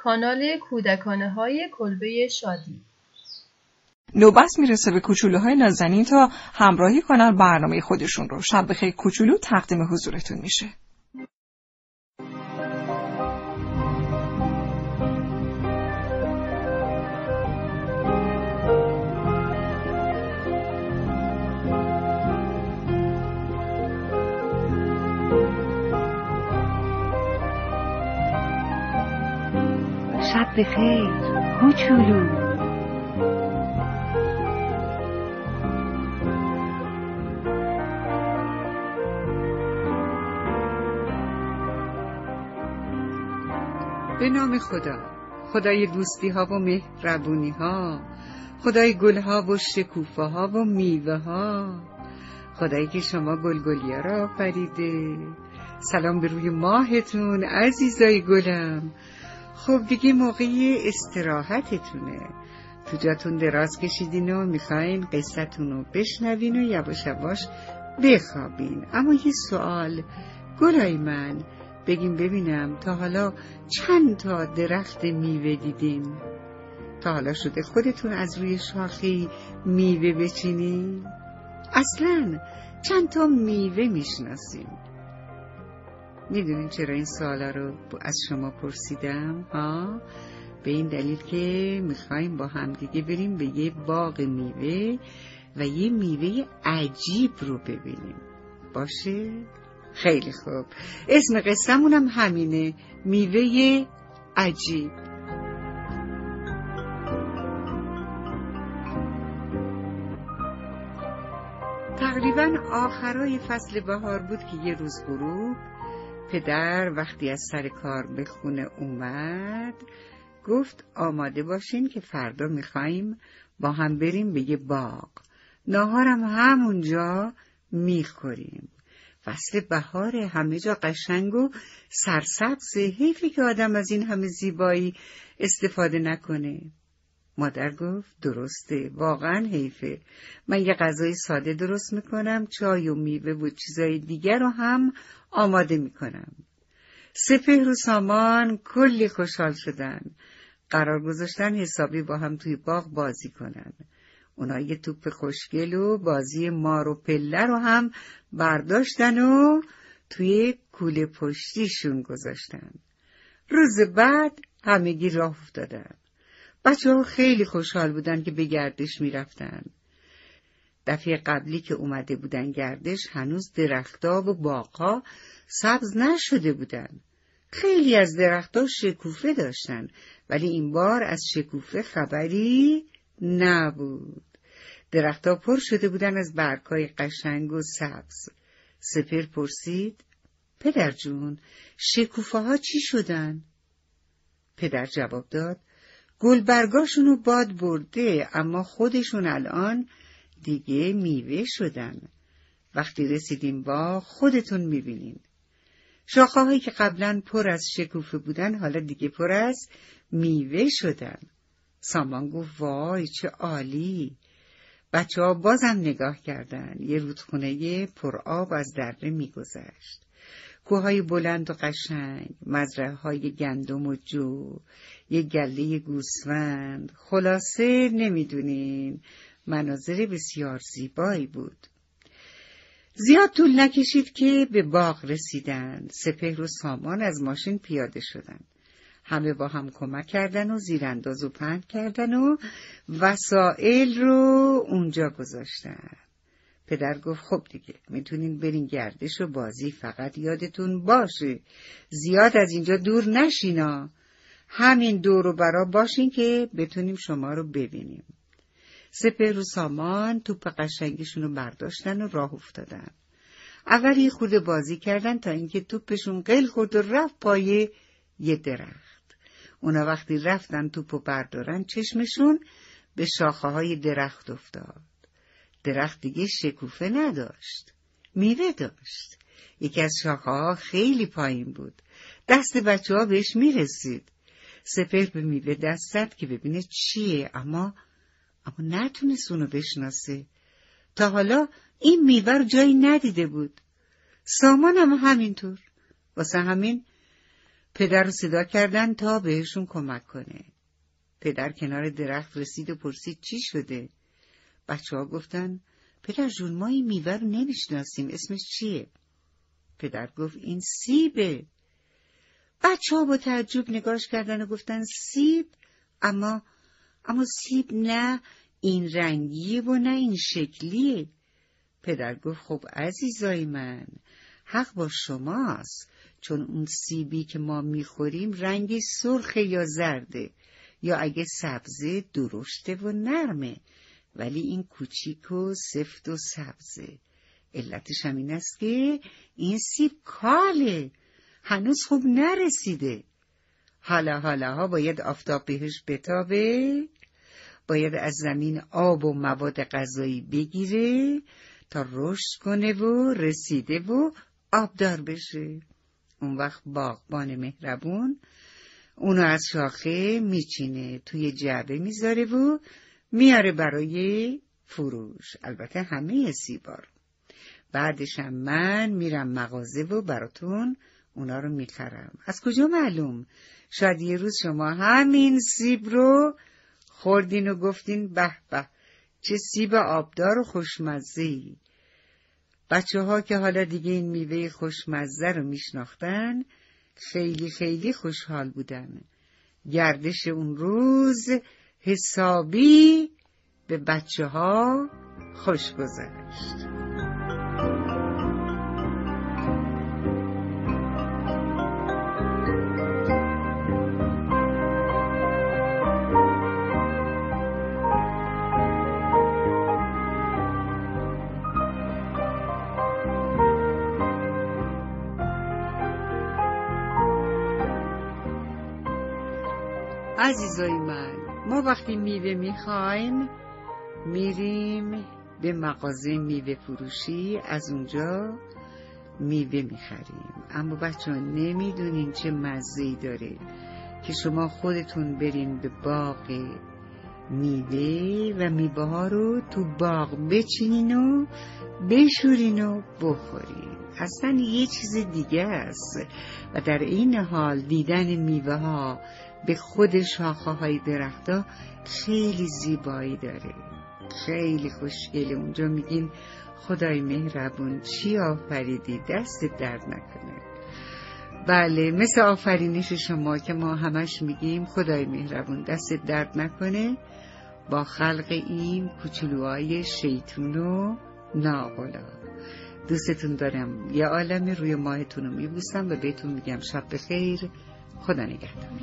کانال کودکانه‌های کلبه شادی. نوبت میرسه به کوچولوهای نازنین تا همراهی کنن برنامه خودشون رو. شب بخیر کوچولو تقدیم حضورتون میشه. شب بخیر کوچولو. به نام خدا، خدای دوستی ها و مهربونی ها، خدای گل ها و شکوفه ها و میوه ها، خدایی که شما گلگلیا را آفریده. سلام به روی ماهتون عزیزای گلم. خب دیگه موقع استراحتتونه، تو جاتون دراز کشیدین و میخواین قصتون رو بشنوین و یواش یواش بخوابین. اما یه سوال گلای من، بگیم ببینم تا حالا چند تا درخت میوه دیدین؟ تا حالا شده خودتون از روی شاخه میوه بچینین؟ اصلاً چند تا میوه میشناسین؟ میدونین چرا این سوالا رو از شما پرسیدم؟ به این دلیل که میخوایم با همدیگه بریم به یه باغ میوه و یه میوه عجیب رو ببینیم. باشه؟ خیلی خوب، اسم قصه‌مون هم همینه، میوه عجیب. تقریباً آخرای فصل بهار بود که یه روز غروب پدر وقتی از سر کار به خونه اومد گفت آماده باشین که فردا میخواییم با هم بریم به یه باغ، ناهارم همونجا میخوریم. فصل بهاره، همه جا قشنگ و سرسبزه، حیفی که آدم از این همه زیبایی استفاده نکنه. مادر گفت درسته، واقعا حیفه. من یه غذای ساده درست میکنم، چای و میوه و چیزای دیگر رو هم آماده میکنم. سپهر و سامان کلی خوشحال شدن، قرار گذاشتن حسابی با هم توی باغ بازی کنن. اونا یه توپ خوشگل و بازی مار و پله رو هم برداشتن و توی کوله پشتیشون گذاشتن. روز بعد همگی راه افتادن. بچه‌ها خیلی خوشحال بودن که به گردش میرفتن. دفعه قبلی که اومده بودن گردش هنوز درخت‌ها و باغ‌ها سبز نشده بودن. خیلی از درخت‌ها شکوفه داشتن، ولی این بار از شکوفه خبری نبود. درخت‌ها پر شده بودن از برگ‌های قشنگ و سبز. سپهر پرسید: پدر جون، شکوفه ها چی شدن؟ پدر جواب داد: گلبرگاشونو باد برده، اما خودشون الان دیگه میوه شدن. وقتی رسیدیم باغ خودتون میبینین. شاخه‌هایی که قبلا پر از شکوفه بودن حالا دیگه پر از میوه شدن. سامان گفت: وای چه عالی. بچه‌ها بازم نگاه کردن. یه رودخونه پر آب از دره میگذشت. کوههای بلند و قشنگ، مزرعه‌های گندم و جو، یه گله گوسفند. خلاصه نمیدونین، مناظر بسیار زیبایی بود. زیاد طول نکشید که به باغ رسیدن. سپهر و سامان از ماشین پیاده شدن. همه با هم کمک کردن و زیرانداز و پهن کردن و وسایل رو اونجا گذاشتن. پدر گفت: خب دیگه میتونین برین گردش و بازی، فقط یادتون باشه زیاد از اینجا دور نشینا. همین دور و برا باشین که بتونیم شما رو ببینیم. سپهر و سامان توپ قشنگشون رو برداشتن و راه افتادن. اول یه خورده بازی کردن تا اینکه توپشون قل خورد و رفت پای یه درخت. اونا وقتی رفتن توپو بردارن چشمشون به شاخه‌های درخت افتاد. درخت دیگه شکوفه نداشت، میوه داشت. یکی از شاخه‌ها خیلی پایین بود، دست بچه‌ها بهش میرسید. سپهر به میوه دست زد که ببینه چیه، اما نتونست اونو بشناسه. تا حالا این میوه رو جایی ندیده بود. سامان هم همینطور. واسه همین پدر رو صدا کردن تا بهشون کمک کنه. پدر کنار درخت رسید و پرسید چی شده؟ بچه‌ها گفتن پدر جون ما این میوه رو نمیشناسیم، اسمش چیه؟ پدر گفت این سیبه. بچه‌ها با تعجب نگاش کردن و گفتن سیب؟ اما سیب نه این رنگیه و نه این شکلیه. پدر گفت خب عزیزای من، حق با شماست، چون اون سیبی که ما میخوریم رنگی سرخه یا زرده، یا اگه سبزه درشته و نرمه، ولی این کوچیک و سفت و سبزه. علتش هم این است که این سیب کاله، هنوز خوب نرسیده. حالا باید آفتاب بهش بتابه، باید از زمین آب و مواد غذایی بگیره تا رشد کنه و رسیده و آبدار بشه. اون وقت باغبان مهربون اونو از شاخه میچینه، توی جعبه میذاره و میاره برای فروش، البته همه سیبا رو. بعدش هم من میرم مغازه و براتون اونا رو میخرم. از کجا معلوم؟ شاید یه روز شما همین سیب رو خوردین و گفتین به به چه سیب آبدار و خوشمزه‌ای. بچه‌ها که حالا دیگه این میوه خوشمزه رو میشناختن خیلی خیلی خوشحال بودن. گردش اون روز حسابی به بچه‌ها خوش گذشت. عزیزای من، ما وقتی میوه میخوایم میریم به مغازه میوه فروشی، از اونجا میوه میخریم. اما بچه‌ها نمیدونین چه مزه‌ای داره که شما خودتون برین به باغ میوه و میوه ها رو تو باغ بچینین و بشورین و بخورین. اصلا یه چیز دیگه است. و در این حال دیدن میوه ها به خود شاخه های درختا خیلی زیبایی داره، خیلی خوشگله. اونجا میگین خدای مهربون چی آفریدی، دست درد نکنه. بله، مثل آفرینش شما که ما همش میگیم خدای مهربون دست درد نکنه، با خلق این کوچولوهای شیطون و ناقلا. دوستتون دارم. یه عالم روی ماهتون رو میبوسم و بهتون میگم شب بخیر، خدا نگهدار.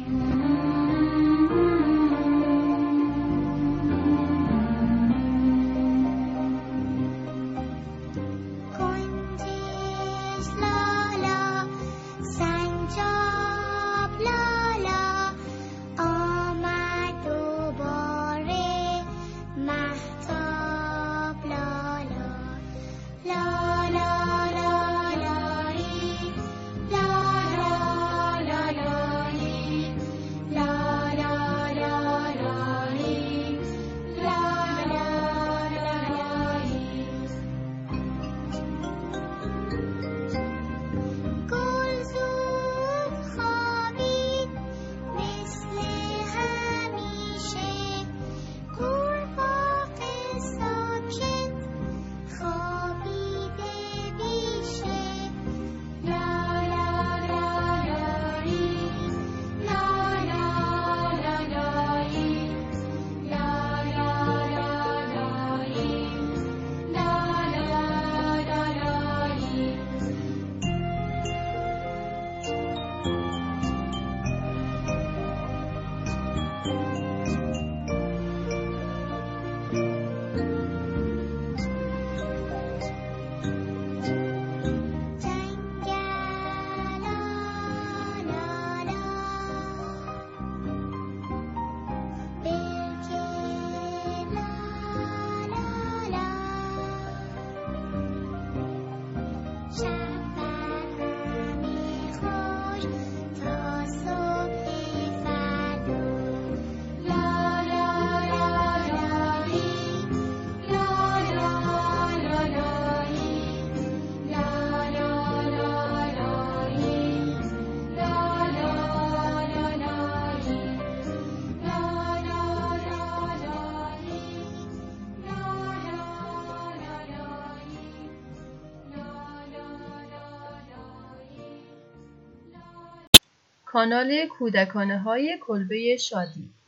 La کانال کودکانه های کلبه شادی.